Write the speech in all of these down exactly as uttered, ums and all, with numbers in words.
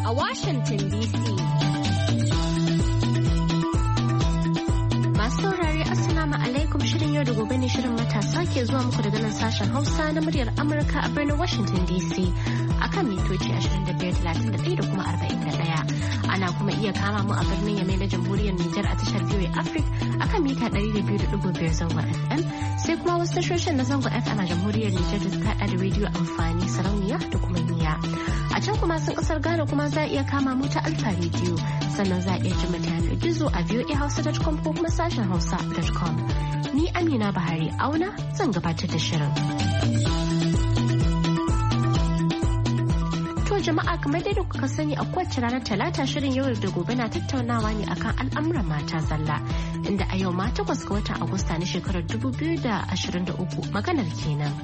a Washington D C. Masu saurare Assalamu alaikum, shirin yau da gobe ne shirin matasa ke zuwa muku daga nan sashen Hausa na muryar Amurka a birnin Washington D C akan mitoci ashirin da biyar, talatin da ɗaya da kuma arba'in da ɗaya. Ana kuma iya kama mu a birnin Yamai na Jamhuriyar Nijar a tashar V O A Africa akan mita ɗari da biyu da ɗigo biyar zangon F M, sai kuma wasu tashoshin na zangon F M a Jamhuriyar Nijar da suka haɗa da rediyo amfani, sarauniya da kuma niya. A can kuma sun kasar Ghana kuma za a iya kama mu ta Alfa Radio, sannan za a iya jima ta yanar gizo a voahausa dot com ko kuma sashen hausa dot com. Ni Amina Bahari Auna zan gabatar da shirin. To jama'a, kamar dai da kuka sani a kowace ranar talata shirin yau da gobe na tattaunawa ne akan al'amuran mata zalla, inda a yau ma takwas ga watan Agusta na shekarar dubu biyu da ashirin da uku maganar kenan.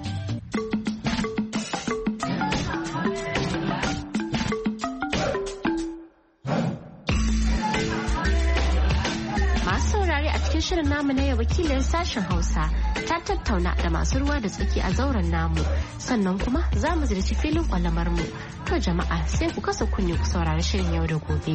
Shirin namu na yau wakilin sashen Hausa ta tattauna da masu ruwa da tsaki a zauren namu, sannan kuma za mu ziyarci filin kwalamar mu. To jama'a sai ku kasa kunne ku saurari shirin yau da gobe.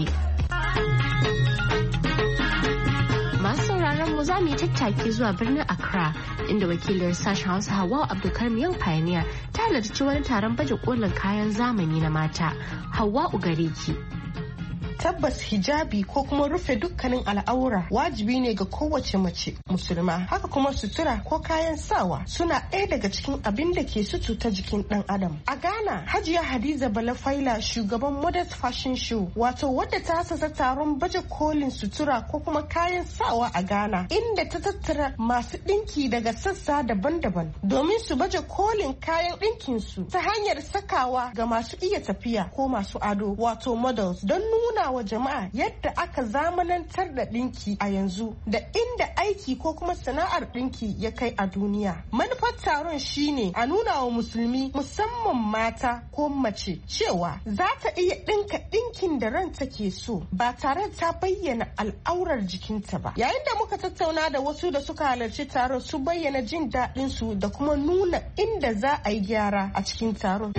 Masu sauraron mu za mu yi tattaki zuwa birnin Accra, inda wakilin sashen Hausa Hawwa Abdulkarim Young Pioneer ta halarci wani taron baje kolin kayan zamani na mata. Hawwa Ugariki. Tabbas hijabi ko kuma rufe dukkanin al'aura wajibi ne ga kowace mace musulma. Haka kuma sutura ko kayan sawa suna ɗaya daga cikin abin da ke sututa jikin ɗan adam. A Ghana, Hajiya Hadiza Balafaila, shugaban Modest Fashion Show, wato wadda ta hasasa taron baje kolin sutura ko kuma kayan sawa a Ghana, inda ta tattara masu ɗinki daga sassa daban-daban domin su baje kolin kayan ɗinkin su ta hanyar sakawa ga masu iya tafiya ko masu ado, wato models, don nuna wa jama'a yadda aka zamanantar da ɗinki a yanzu da inda aiki ko kuma sana'ar ɗinki ya kai a duniya. Manufar taron shine a nuna wa musulmi, musamman mata ko mace, cewa za ta iya ɗinka ɗinkin da ranta ke so ba tare ta bayyana al'aurar jikinta ba. Yayin da muka tattauna da wasu da suka halarci taron, su bayyana jin daɗin su da kuma nuna inda za a yi gyara a cikin taron.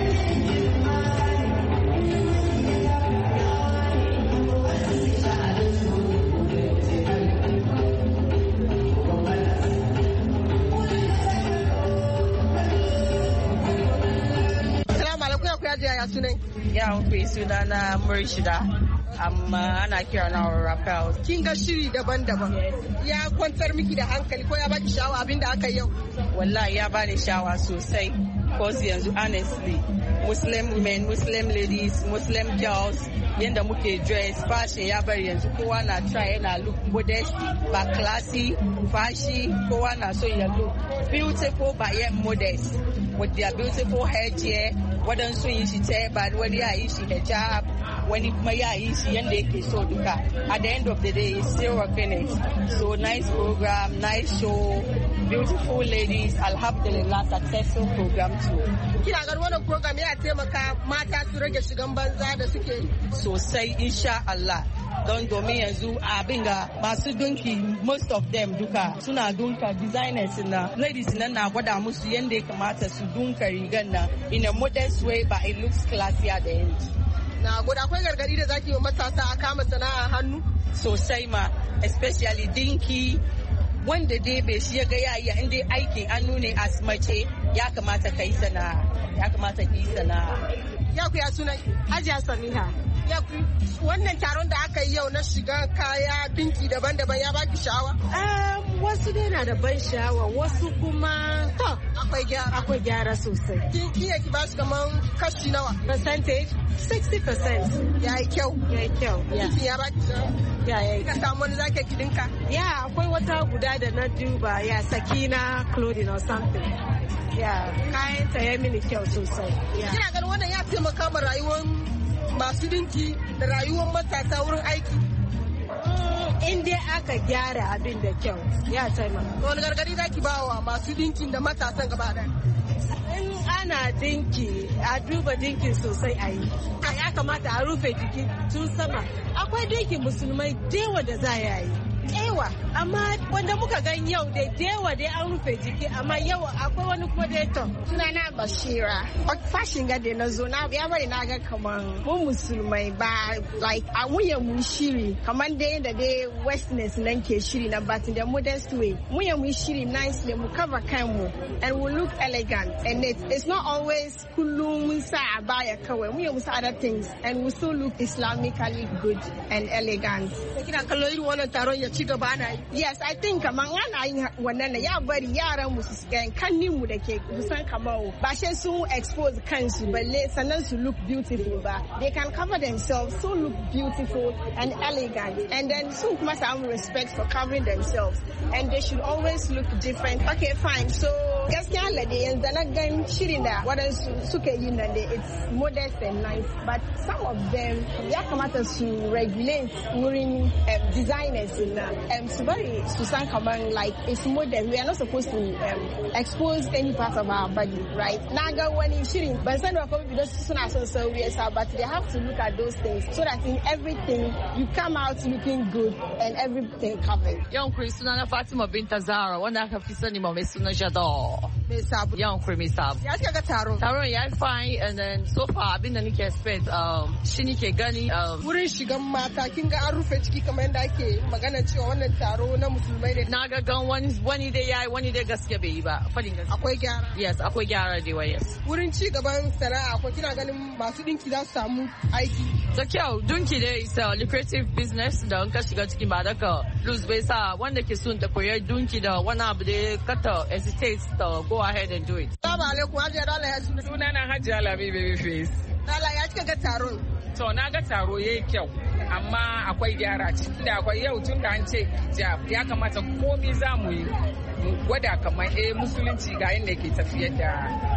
Ya sunan? Ya kai suna na Murshida, amma ana kira na Raphael. Kin ga shiri daban-daban. Ya kwantar miki da hankali ko ya baki sha'awa abin da aka yau? Wallahi ya bani sha'awa sosai. Cause yanzu honestly, Muslim women, Muslim ladies, Muslim girls, yanda muke dress, fashion ya bari yanzu kowa na try yana look modest, ba classy, fashy, kowa na so ya look beautiful but yet modest with their beautiful hair gear. Waɗansu yi shi ta ba, wani ya yi shi hijab, wani kuma ya yi shi yanda yake so duka. At the end of the day, it's still working it. So nice program, nice show, beautiful ladies, alhamdulillah, successful program too. Kina ga wannan program ya taimaka mata su rage shigan banza da suke yi? Sosai, insha Allah. Don domin yanzu abin ga masu dunki, most of them duka suna dunka designers na ladies nan na gwada musu yadda ya kamata su dunka rigar nan in a modest way, but it looks classy at the end. Na gwada akwai gargadi da zaki yi matasa a kama sana'a hannu? Sosai ma, especially dinki, wanda dai bai shi ya ga yayi inda aikin hannu ne as mace ya kamata kai sana'a, ya kamata ki sana'a. Ya ku ya sunan? Hajiya Samiha. Ya ku wannan taron da aka yi yau na shiga kaya dinki daban-daban ya baki sha'awa? Um, wasu dai na da ban sha'awa, wasu kuma to akwai gyara. Akwai gyara sosai. Kin iya ki bashi kaman kashi nawa? Percentage? sixty percent. Ya yi kyau. Ya yi kyau. Dinki ya baki sha'awa? Ya yi. Kika samu wani zaki ki dinka? Ya, akwai wata guda da na duba, ya Sakina clothing or something. Ya, kayan ta ya mini kyau sosai. Kina ganin wannan ya taimaka ma rayuwar masu dinki da rayuwar matasa wurin aiki? In dai aka gyara abin da kyau ya taimaka. Wani gargadi zaki ba wa masu dinkin da matasan gaba ɗaya? In ana dinki, a duba dinkin sosai a yi. Ya kamata a rufe jiki tun sama. Akwai dinkin musulmai dewa da za a yi. ewa amma wanda muka gan yau da dewa dai an rufe jiki amma yau akwai wani kuma da to sunana Bashira fashion ga da na zo na ya bari na ga kaman mu musulmai ba like a muye mu shiri kaman da yanda dai westerners nan ke shiri na but in the modest way muye mu shiri nicely mu cover kanmu and we look elegant and it, it's not always kullum mun sa abaya kawai muye mu sa other things and we still look Islamically good and elegant. Kina kallo irin wannan taron ya ci gaba ana yi? Yes, I think kaman ana yin wannan ya bari yaran mu su ga kannin mu da ke kusan kamar ba she sun expose kansu balle sannan su look beautiful ba. They can cover themselves so look beautiful and elegant and then sun kuma samu respect for covering themselves and they should always look different. Okay, fine. So gaskiya lade yanzu na gan shirin da waɗansu suke yi nan da it's modest and nice but some of them ya kamata su regulate wurin um, designers na um, su bari su san kaman like it's modern. We are not supposed to um, expose any part of our body, right? Na ga wani shirin ban san da kuma because suna son sauyi yasa but they have to look at those things so that in everything you come out looking good and everything covered. Yawan kuri suna na Fatima Binta Zara wanda aka fi sani ma mai suna Jado. Mai sabu. Yawan kuri mai sabu. Ya kika ga taron? Taron ya fine and then so far abin da nake expect um, shi nake gani. Um, Wurin shigan mata kin ga an rufe ciki kamar yadda ake magana cewa wannan taro na musulmai ne. Na ga gan wani wani dai yayi wani dai gaskiya bai yi ba. Fadin gaskiya. Akwai gyara. Yes, akwai gyara dai wa yes. Wurin ci gaban sana'a ko kina ganin masu dinki za su samu aiki. Da kyau dinki dai is a lucrative business da in ka shiga cikin ba daga lose bai sa wanda ke son ta koyar dinki da wani abu da kata hesitate to go ahead and do it. Assalamu alaikum Hajiya Dala ya suna. Sunana Hajiya Lami Babyface. Dala ya kika ga taron? To na ga taro yayi kyau amma akwai gyara ciki da akwai yau tun da an ce hijab ya kamata komai za mu yi mu gwada kamar eh musulunci ga yadda ke tafiyar da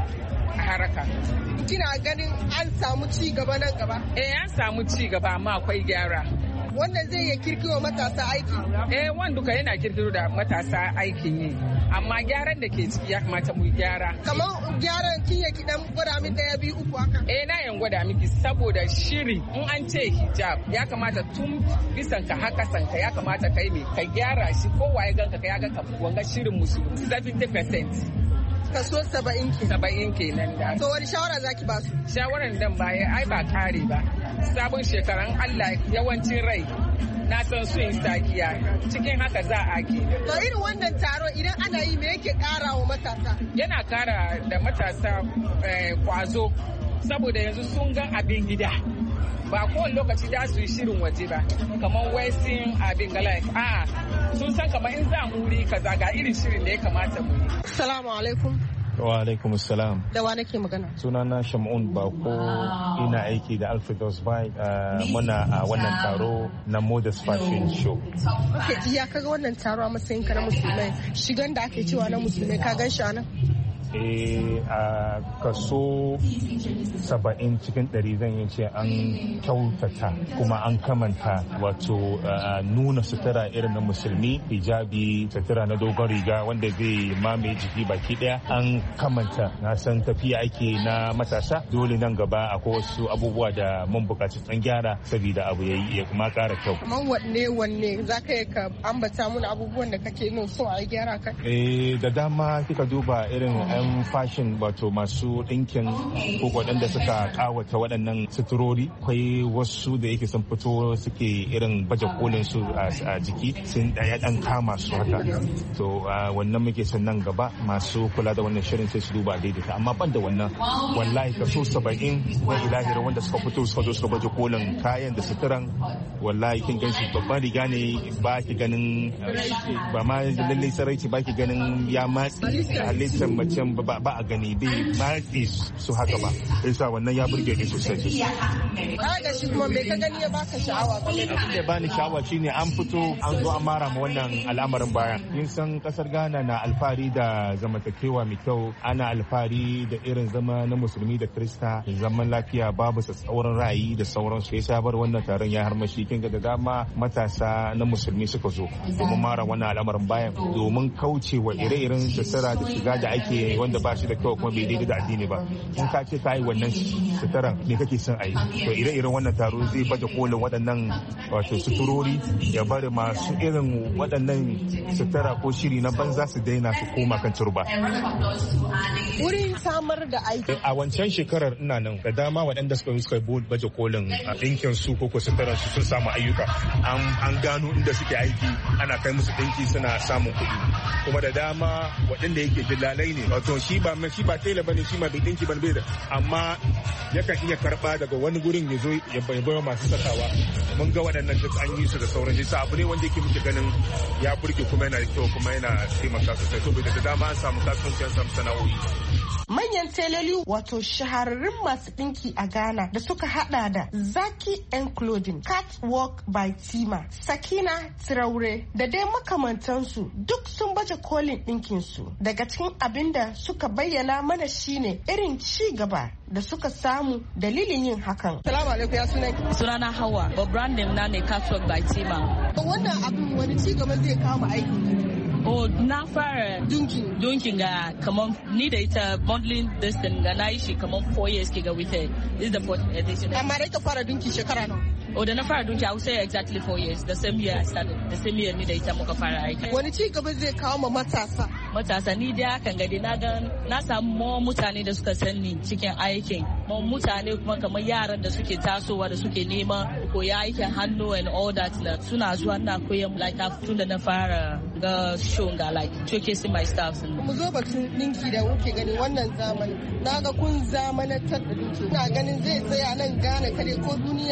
haraka. Kina ganin an samu ci gaba nan gaba? Eh an samu ci gaba amma akwai gyara. Wanda zai iya kirkiro matasa aiki? Eh wanda duka yana kirkiro da matasa aikin yi amma gyaran da ke ciki ya kamata mu gyara. Kamar gyaran kin ya kidan gwada min daya biyu uku haka? Eh na yan gwada miki saboda shiri in an ce hijab ya kamata tun bisan ka haka sanka ya kamata kai me ka gyara shi kowa ya ganka ka ya ga wanga shirin musulmi seventy percent. Kaso saba'in ke. Saba'in kenan da. To wani shawara zaki ba su? Shawaran dan baya ai ba kare ba. Sabon shekaran Allah yawancin rai na san su yin sakiya cikin haka za a ke. To irin wannan taro idan ana yi me yake kara wa matasa? Yana kara da matasa kwazo saboda yanzu sun ga abin gida. Ba kowane lokaci da su yi shirin waje ba kamar western abin ga like a'a sun san kamar in za mu wuri kaza ga irin shirin da ya kamata mu yi. Assalamu alaikum. Wa alaikum assalam. Da wa nake magana? Sunana Shamun Bako ina aiki da Alfredos Bike muna a wannan taro na Modest Fashion Show. Okay, ya kaga wannan taro a matsayin ka na musulmai shigan da ake cewa na musulmai ka gan shi anan? Eh a kaso saba'in cikin ɗari zan yi ce an kyautata kuma an kamanta wato nuna sutura irin na musulmi hijabi sutura na dogon riga wanda zai mamaye jiki baki daya an kamanta na san tafiya ake na matasa dole nan gaba akwai wasu abubuwa da mun bukaci tsan gyara saboda abu ya kuma kara kyau. Kamar wanne wanne za ka yi ka ambata mun abubuwan da kake nun so a gyara ka? Eh da dama kika duba irin yan fashion wato masu ɗinkin ko waɗanda suka kawata waɗannan suturori akwai wasu da yake sun fito suke irin baje kolin su a jiki sun ɗaya ɗan kama su haka to wannan muke son nan gaba masu kula da wannan shirin sai su duba daidaita amma ban da wannan wallahi kaso saba'in na ilahirin wanda suka fito suka zo suka baje kolin kayan da suturan wallahi kin gan shi babban riga ne ba ki ganin ba ma lallai sarauci ba ki ganin ya matsi halittar macen ba a gani bai matsi su haka ba yasa wannan ya burge ni sosai. Ga shi kuma me ka gani ya baka sha'awa game da abin da bani sha'awa shine an fito an zo an mara ma wannan al'amarin baya. Kin san kasar Ghana na alfahari da zamantakewa mai kyau ana alfahari da irin zama na musulmi da Krista zaman lafiya babu tsatsauran ra'ayi da sauransu yasa bar wannan taron ya harmashi kin ga da dama matasa na musulmi suka zo domin mara wannan al'amarin bayan domin kauce wa ire-iren sassara da shiga da ake wanda ba shi da kyau kuma bai daidai da addini ba. In ka ce ka yi wannan suturan me kake son a yi, to ire-iren wannan taro zai baje kolin waɗannan wato suturori ya bari masu irin waɗannan sutura ko shiri na banza su daina su koma kan turba. Wurin samar da aiki. A wancan shekarar ina nan da dama waɗanda suka yi suka baje kolin a ɗinkin su ko ko suturan su sun samu ayyuka. An gano inda suke aiki ana kai musu ɗinki suna samun kuɗi. Kuma da dama waɗanda yake dillalai ne wato shi ba shi ba tela bane shi ma bai ɗinki ban bai da amma yakan iya karɓa daga wani gurin ya zo ya bayo masu sakawa. Mun ga waɗannan duk an yi su da sauran shi abu ne wanda yake muke ganin ya burge kuma yana da kyau kuma yana taimaka sosai saboda da dama an samu kasuwanci an samu sana'o'i. Manyan teloli wato shahararrun masu ɗinki a Ghana da suka hada da Zaki and Clothing, Catwalk by Tima, Sakina Traore da dai makamantansu duk sun baje kolin ɗinkinsu. Daga cikin abin da suka bayyana mana shine irin ci gaba da suka samu dalilin yin hakan. Salamu alaikum, ya sunan? Sunana Hawa, but brand name na ne Catwalk by Tima. Wannan abin wani ci gaba zai kawo aiki? Oh, na fara dunkin dunkin ga kaman ni da ita bundling this thing ga na yi shi kaman four years ke ga with it. This is the fourth edition. Amma dai ka fara dunki shekara nawa? Oh, da na fara dunki I would say exactly four years. The same year I started. The same year ni da ita muka fara aiki. Wani ci gaba zai kawo ma matasa? Matasa ni dai hakan ga dai na ga na samu more mutane da suka sani cikin aikin. More mutane kuma kamar yaran da suke tasowa da suke nema koya aikin hannu and all that suna zuwa na koyan like tun da na fara ga show ga like showcasing my staffs. Mu zo batun dinki da kuke gani wannan zamani. Na ga kun zamanantar da dinki. Ina ganin zai tsaya nan Ghana kare ko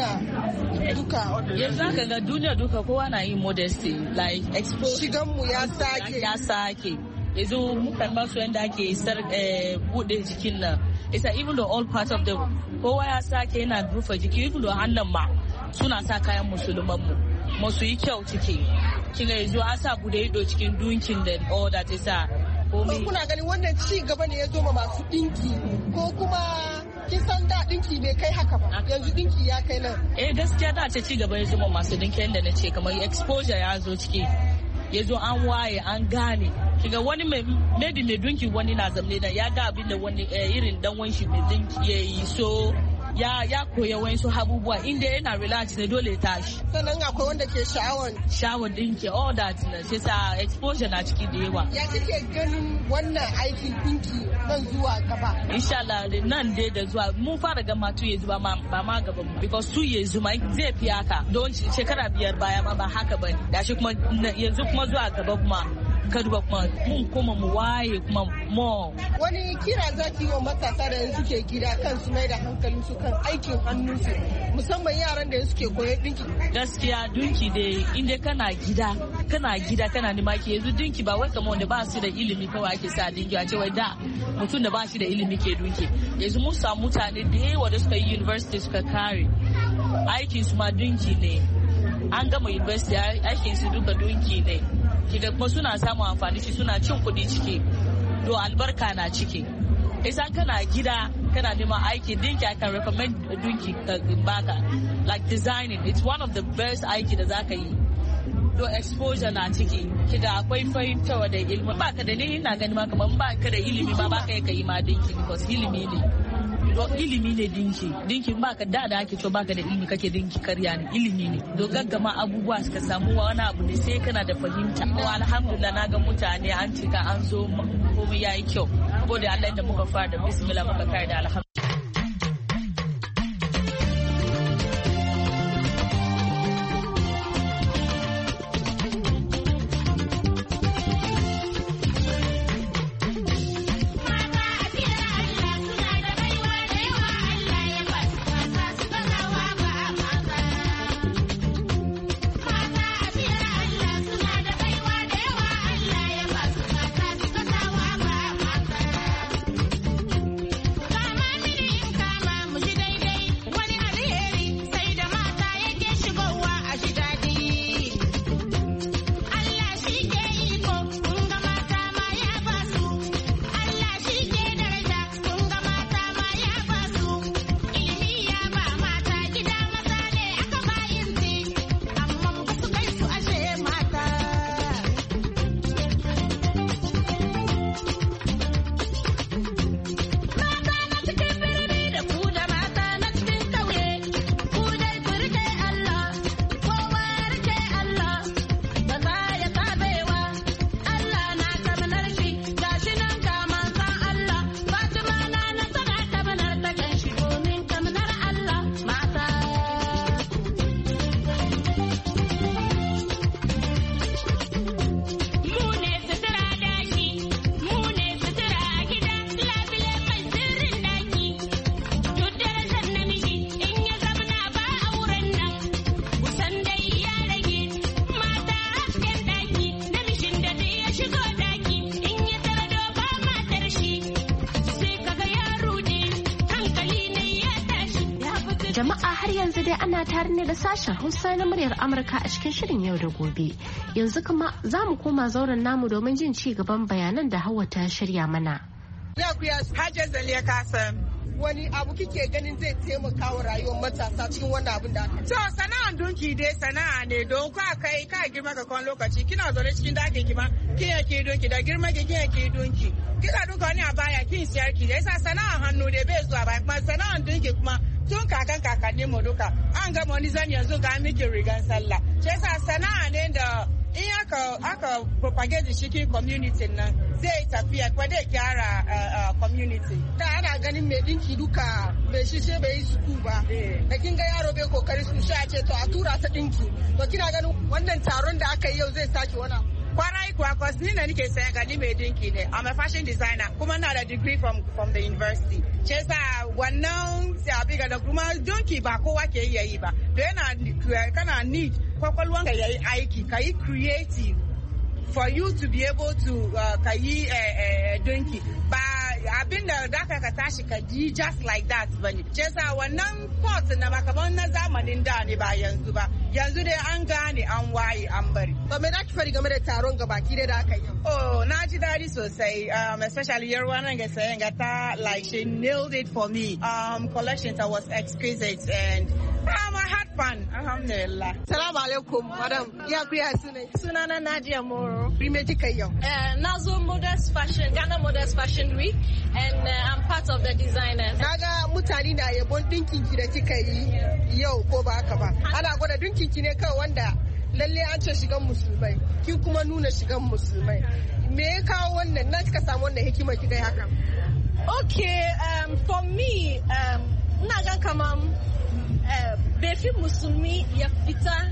duniya duka. Yanzu haka ga duniya duka kowa na yin modesty like expo. Shigan mu ya sake. Ya sake. Yanzu mukan ba su yanda ake sar bude jikin nan. It's like even though all parts of the kowa ya sake yana rufe jiki even though hannun ma suna sa kayan musulman mu. Masu yi kyau ciki. Kina yanzu an sa bude ido cikin dunkin da all that is a komai. Kuna ganin wannan ci gaba ne ya zo ma masu dinki ko kuma kin san da dinki bai kai haka ba yanzu dinki ya kai nan? Eh gaskiya da ce ci gaba ya zo ma masu dinki yanda na ce kamar exposure ya zo ciki. Ya zo an waye an gane kiga wani maybe mai dunki wani na zamne da ya ga abin da wani irin dan wanshi mai dinki ya yi so ya ya koya wani su abubuwa inda yana relax ne dole ya tashi. Sannan akwai wanda ke sha'awar sha'awar dinki all that na sai sa exposure na ciki da yawa. Ya kike ganin wannan aikin dinki nan zuwa gaba? Insha Allah nan dai da zuwa mun fara gama two years ba ba ma gaba because two years ma zai fi haka don shekara biyar baya ma ba haka bane. Gashi kuma yanzu kuma zuwa gaba kuma kaduba kuma mun koma mu waye kuma mo. Wani kira zaki wa matasa da yanzu ke gida kan su mai da hankalin su kan aikin hannunsu musamman yaran da suke koyon dinki. Gaskiya dinki dai inda kana gida kana gida kana nima ke yanzu dinki ba wai kamar wanda ba su da ilimi kawai ake sa dinki a ce wai da mutum da ba shi da ilimi ke dinki. Yanzu mun samu mutane da yawa da suka yi university suka kare aikin su ma dinki ne. An gama university aikin su duka dinki ne. Kiga kuma suna samun amfani shi suna cin kuɗi ciki do albarka na ciki isan kana gida kana neman aiki dinki I can recommend dinki baka like designing it's one of the best aiki da zaka yi do exposure na ciki kiga akwai fahimtawa da ilimi baka da ni ina gani ma kamar baka da ilimi ma baka yi ma dinki because ilimi ne ilimi ne dinki dinki baka da da ake to baka da ilimi kake dinki karya ne ilimi ne do gaggama abubuwa suka samu wani abu ne sai kana da fahimta alhamdulillah na ga mutane an cika an zo komai yayi kyau gode Allah da muka fara da bismillah muka kai da alhamdulillah. Mama Jama'a har yanzu dai ana tare ne da sashen Hausa na muryar Amurka a cikin shirin yau da gobe. Yanzu kuma za mu koma zauren namu domin jin ci gaban bayanan da Hauwa ta shirya mana. Ya kuya Hajjar Zaliya Kasim. Wani abu kike ganin zai taimaka wa rayuwar matasa cikin wannan abin da aka? To sana'an dunki dai sana'a ne don ka kai ka girma ka kwan lokaci kina zaune cikin dakin ki ma kin yake dunki da girma ki kin yake dunki. Kika dunka wani a baya kin siyar ki yasa sana'an hannu dai bai zuwa ba kuma sana'an dunki kuma tun kakan kakanni mu duka an gama wani zan yanzu ga miki rigan sallah. Shi yasa sana'a ne da in aka aka propagate cikin community nan zai tafiya kuma zai gyara community. Da ana ganin mai dinki duka bai shishe bai yi suku ba. Da kin ga yaro bai kokari su sha ce to a tura ta dinki. To kina ganin wannan taron da aka yi yau zai sake wani kwarai kuwa cause ni na nike sayan gani mai dinki ne. I'm a fashion designer kuma na da degree from from the university. Ce sa wannan sai ga da kuma dinki ba kowa ke iya yi ba. Da yana kana need kwakwalwan ka yayi aiki ka yi creative for you to be able to uh, ka yi uh, uh, dinki ba abinda da ka ka tashi ka ji just like that bane. Ce sa wannan pot na ba kamar na zamanin da ne ba yanzu ba. Yanzu dai an gane an waye an bari. Ba me zaki fari game da taron gabaki dai da aka yi? Oh, na ji dadi sosai, um, especially yarwa nan ga sayan ga ta like she nailed it for me. Um, collections was exquisite and um, I had fun. Alhamdulillah. Salamu alaikum, madam. Ya ku ya sunai? Sunana Nadia Moro. Rime kika yau? Uh, Nazo Modest Fashion, Ghana Modest Fashion Week, and uh, I'm part of the designers. Naga mutane na yabon dinkin ki da kika yi yau ko ba haka ba. Ana gwada dinkin ki ne kawai wanda lalle an ce shigan musulmai, kin kuma nuna shigan musulmai. Me ya kawo wannan? Na kika samu wannan hikima kika yi haka? Okay, um, for me, um, ina gan kaman uh, bai fi musulmi ya fita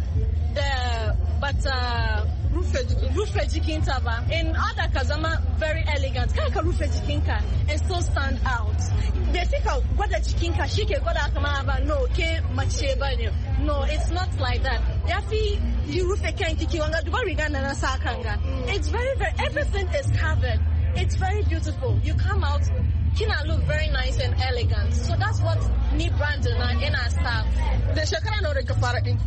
da bata rufe jikinta ba. In order ka zama very elegant, kai ka rufe jikinka and still stand out. Bai fi ka gwada jikinka shi ke gwada kama ba, no, ke mace ba ne. No, it's not like that. Ya fi yi rufe kanki ki wanga duba riga na nasa kanga. It's very, very, everything is covered. It's very beautiful. You come out, kina look very nice and elegant. So that's what ni brand na ina staff. Da shekara nawa ka fara dinki?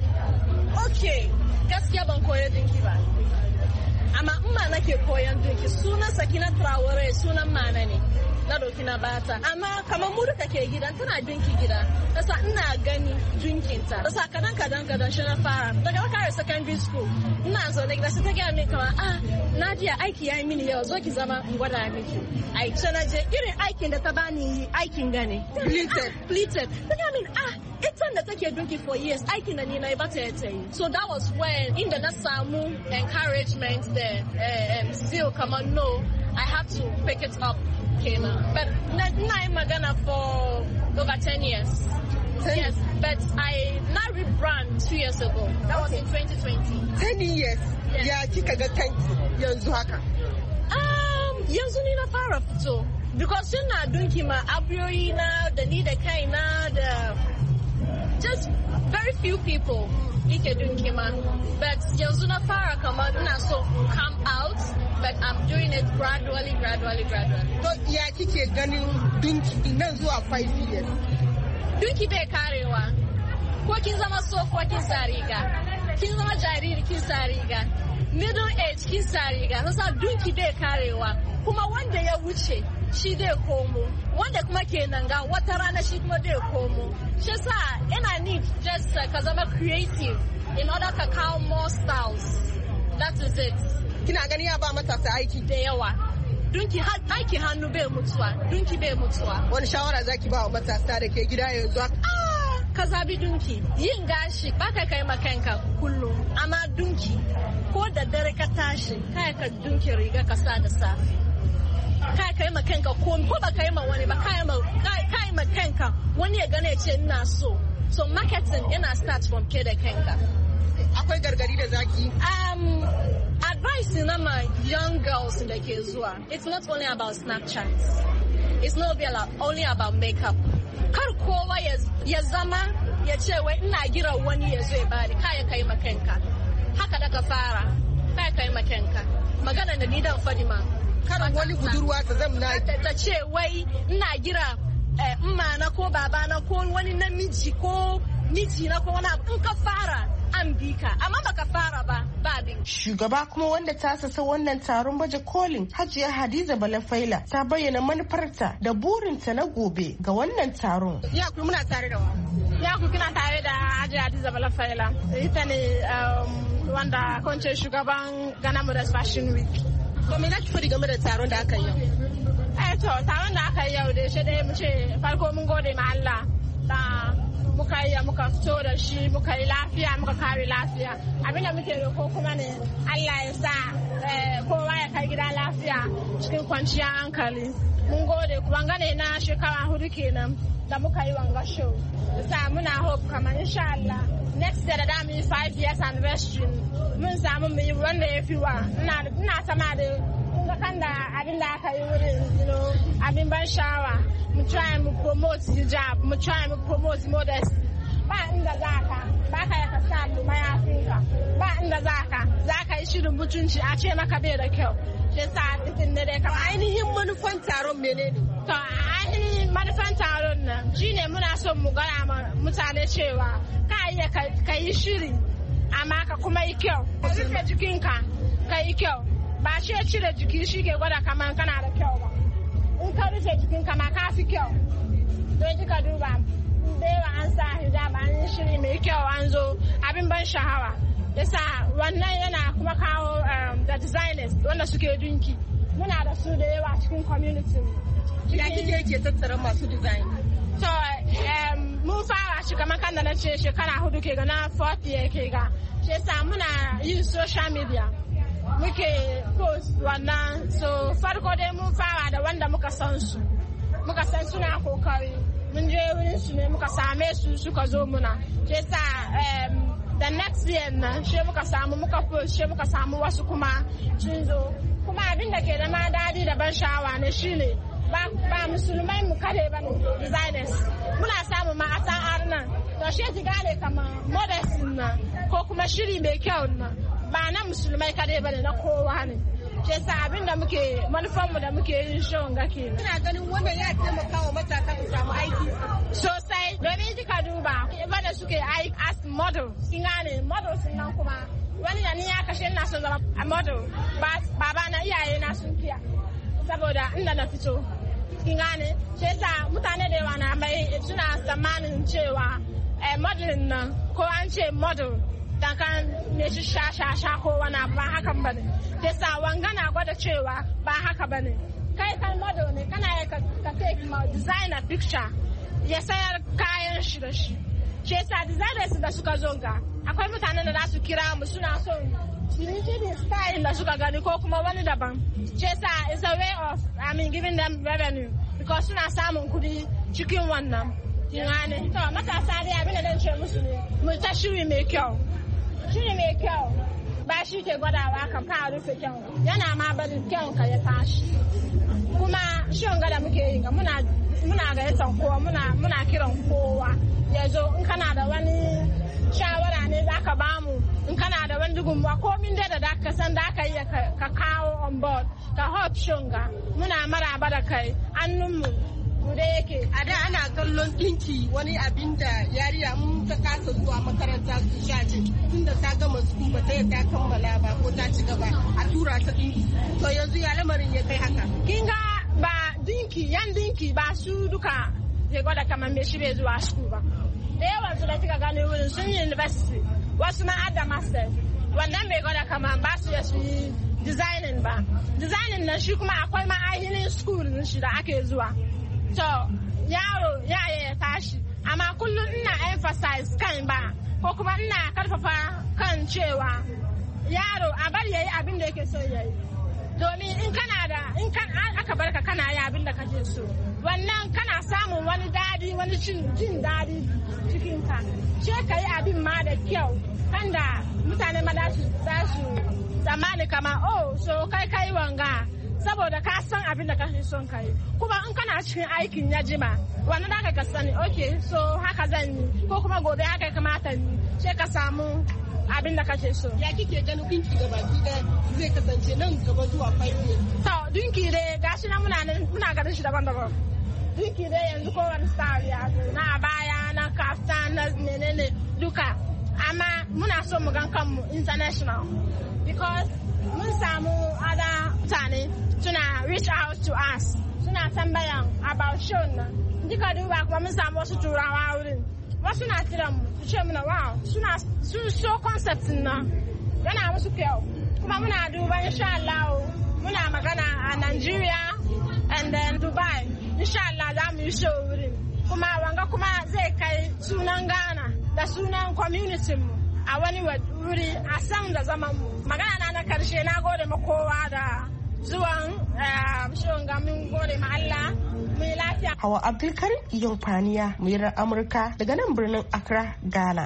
Okay, gaskiya ban koya dinki ba. Amma in ma nake koyan dinki, sunan Sakina Traore sunan mana ne. Na doki na bata. Amma kamar mu duka ke gidan tana dinki gida. Tasa ina gani dinkinta. Tasa kadan kadan kadan shi na fara. Daga kare secondary school. Ina zo da gida sai ta gaya min kamar ah Nadia aiki yayi mini yau zo ki zama in gwada miki. Ai sai na je irin aikin da ta bani aikin gane. Pleated. Pleated. Ta gaya min ah ita da take dinki for years aikin da ni na ba ta yi. So that was when in the na samu encouragement there. Uh, um, still kamar no I have to pick it up. Kenan. But na am magana for over ten years. ten? Yes, but I now rebrand two years ago. That was in twenty twenty. Ten years? Yes. Ya kika ga kanki yanzu haka? Um, yanzu ni na fara fito. Because ina dunki ma abiyoyi na da ni da kaina da just very few people ike dunki ma. But yanzu na fara kamar ina so come out. But I'm doing it gradually, gradually, gradually. So, ya kike ganin dunki nan zuwa five years? Dunki bai karewa. Ko kin zama so ko kin sa riga. Kin zama jariri kin sa riga. Middle age kin sa riga. Sasa dunki bai karewa. Kuma wanda ya wuce shi dai komo. Wanda kuma ke nan ga wata rana shi kuma dai komo. Shi sa ina need just uh, ka zama creative in order ka kawo more styles. That is it. Kina gani ya ba matasa aiki da yawa. Dunki aiki hannu bai mutuwa, dunki bai mutuwa. Wani shawara zaki ba wa matasa da ke gida yanzu? Ah, ka zabi dunki. Yin gashi baka kai makanka kullum, amma dunki ko da dare ka tashi, kai ka dunki riga ka sa da safe. Kai kai makanka ko ko ba kai ma wani ba kai ma kai makanka wani ya gane ce ina so. So marketing yana start from ke da kanka. Akwai gargadi da zaki? Um, advice in my young girls da ke zuwa. It's not only about Snapchat. It's not only about makeup. Kar kowa ya zama ya ce wai ina gira wani ya zo ya bani kaya kai makanka. Haka da ka fara. Kaya kai makanka. Magana da ni dan fadi ma. Kar wani budurwa ta zamna ta ce wai ina gira eh, na ko babana ko wani namiji namiji ko miji na ko wani abu in ka fara an bi ka amma baka fara ba ba bin. Shugaba kuma wanda ta sasa wannan taron baje kolin Hajiya Hadiza Balafaila ta bayyana manufarta da burinta na gobe ga wannan taron. Ya ku muna tare da wa. Ya ku kina tare da Hajiya Hadiza Balafaila. Ita ne wanda kwance shugaban Ghana Models Fashion Week. To me zaki fadi game da taron da aka yi yau? Eh to taron da aka yi yau da shi dai mu ce farko mun gode ma Allah da muka yi muka fito da shi muka yi lafiya muka kare lafiya abinda muke roko kuma ne Allah ya sa kowa ya kai gida lafiya cikin kwanciyar hankali mun gode kuma gane na shekara hudu kenan da muka yi wanga show sa muna hope kamar insha Allah next year da da mu yi five years anniversary mun samu mu yi wanda ya fi wa ina ina sama da kun kan da abin da aka yi wurin you know abin ban shawa mu try mu promote hijab mu try mu promote modesty ba inda zaka ba ka ya kasa mu mayafinka ba inda zaka zaka yi shirin mutunci a ce maka bai da kyau shi sa din da dai ka ainihin manufan taron menene to ainihin manufan taron nan shine muna son mu gaya ma mutane cewa ka iya ka yi shiri amma ka kuma yi kyau ka rufe jikinka ka yi kyau ba shi cire jiki shi ke gwada kaman kana da kyau ba in ka rufe jikinka ma ka fi kyau don kika duba da yawa an sa hijab an yi shiri mai kyau an zo abin ban sha'awa yasa wannan yana kuma kawo da designers wanda suke dinki muna da su da yawa cikin community ya kike yake tattara masu design to mun fara shi kamar kan da na ce shekara hudu ke ga na fourth year ke ga shi yasa muna yin social media muke post wannan so farko dai mun fara da wanda muka san su muka san suna kokari mun je wurin su ne muka same su suka zo muna shi yasa the next year na shi muka samu muka post shi muka samu wasu kuma sun zo kuma abin da ke da ma dadi da ban sha'awa ne shine ba ba musulmai mu kare ba ne designers muna samu ma a san arnan to shi ji gane kamar modest na ko kuma shiri mai kyau na ba na musulmai kadai bane na kowa ne ke sa abin da muke manufanmu da muke yin shawon ga kenan ina ganin wannan ya taimaka wa matasa su samu aiki sosai domin kika duba wanda suke aiki as model kin gane model sun nan kuma wani da ni ya kashe ina son zama a model baba na iyaye na sun kiya saboda inda na fito kin gane ke sa mutane da yawa na mai suna tsammanin cewa modeling nan ko an ce model dan kan ne shi sha sha sha ko wani ba hakan ba ne yasa wangana gwada cewa ba haka ba ne kai kan model ne kana ya ka take ma designer picture ya sayar kayan shi da shi shi yasa designers da suka zo ga akwai mutanen da za su kira mu suna son su yi irin style da suka gani ko kuma wani daban shi yasa it's a way of I mean giving them revenue because suna samun kudi cikin wannan yin to matasa dai abin da dan ce musu ne mu ta shiri mai kyau shiri mai kyau ba shi ke gwadawa ka ka rufe kyau yana ma barin kyau ka ya tashi kuma shirin gada muke yi ga muna muna gayyatar kowa muna muna kiran kowa ya zo in kana da wani shawara ne za ka bamu in kana da wani gudunmuwa komin da da ka san da ka yi ka kawo on board ka hot shunga muna maraba da kai annunmu da yake a da ana kallon dinki wani abin da yariya mun ta kasa zuwa makaranta su shaje tunda ta gama su ba ta ta kammala ba ko ta ci gaba a tura ta dinki to yanzu ya lamarin ya kai haka kin ga ba dinki yan dinki ba su duka ya gwada kamar me shi bai zuwa school ba da yawan su da kika gane wurin sun yi university wasu ma adda master wannan bai gwada kamar ba su ya su yi designing ba designing nan shi kuma akwai ma ainihin school shi da ake zuwa to yaro ya ya tashi amma kullum ina emphasize kan ba ko kuma ina karfafa kan cewa yaro a bar yayi abin da yake so yayi domin in kana da in kan aka barka kana yi abin da kake so wannan kana samun wani dadi wani jin dadi cikin ka ce ka yi abin ma da kyau kan da mutane ma za su tsammani kama oh so kai kai wanga saboda ka san abin da kake son kai kuma in kana cikin aikin ya jima wannan da ka sani okay so haka zan yi ko kuma gobe haka kamata ni sai ka samu abin da kake so ya kike ganin dinki gaba ki zai kasance nan gaba zuwa five years to dinki dai gashi na muna muna ganin shi daban-daban dinki dai yanzu kowane style ya zo na baya na kaf so mu gan kanmu international because mun samu ada mutane suna reach out to us suna tambayan about show na duka duba kuma mun samu wasu turawa wurin wasu na kiran mu su ce muna wow suna sun so concept na yana musu kyau kuma muna duba insha Allah muna magana a Nigeria and then Dubai insha Allah za mu yi show wurin kuma wanga kuma zai kai sunan Ghana da sunan community mu a wani wuri a san da zaman mu magana na na karshe na gode ma kowa da zuwan shirin gamin gode ma Allah mai lafiya. Hawa Abdulkarim Yonfaniya muyirar Amurka daga nan birnin Accra, Ghana.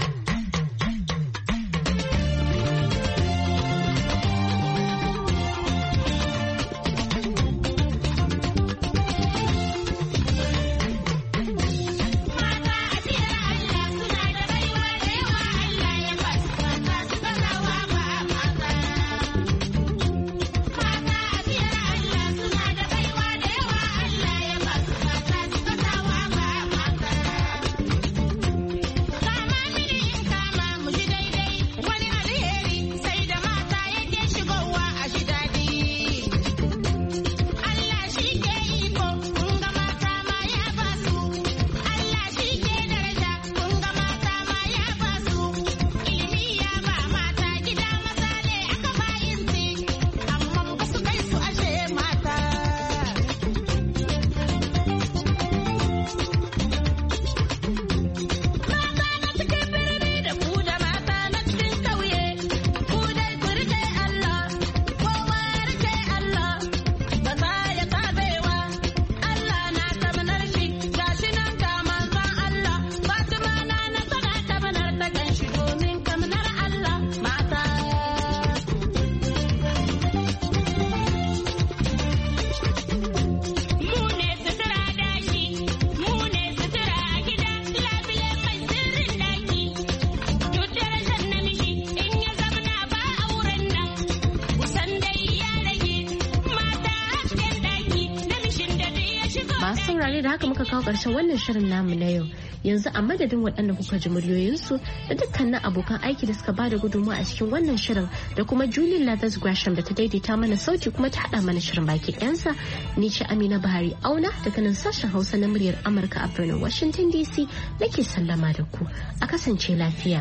saurare da haka muka kawo ƙarshen wannan shirin namu na yau. Yanzu a madadin waɗanda kuka ji muryoyinsu da dukkanin abokan aiki da suka bada gudunmawa a cikin wannan shirin da kuma Julie Lathers Gresham da ta daidaita mana sauti kuma ta haɗa mana shirin baki ɗansa. Ni ce Amina Bahari Auna daga nan sashen Hausa na muryar Amurka a birnin Washington D C nake sallama da ku. A kasance lafiya.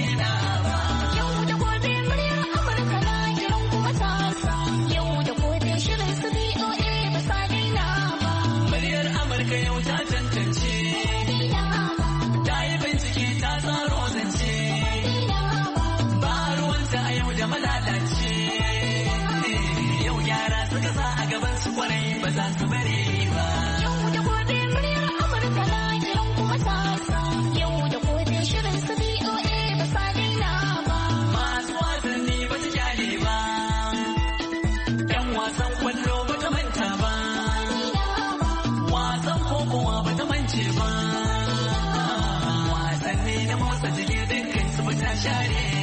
Ba za su bari ba. Yau da gobe muryar Amurka na kiran kuma sasa. Yau da gobe shirin su B O A ba sa daina ba. Masu wasanni ba su kyale ba. Yan wasan kwallo ba ta manta ba. Wasan kokowa ba ta mance ba. Wasanni na motsa jiki dukkan su ba ta share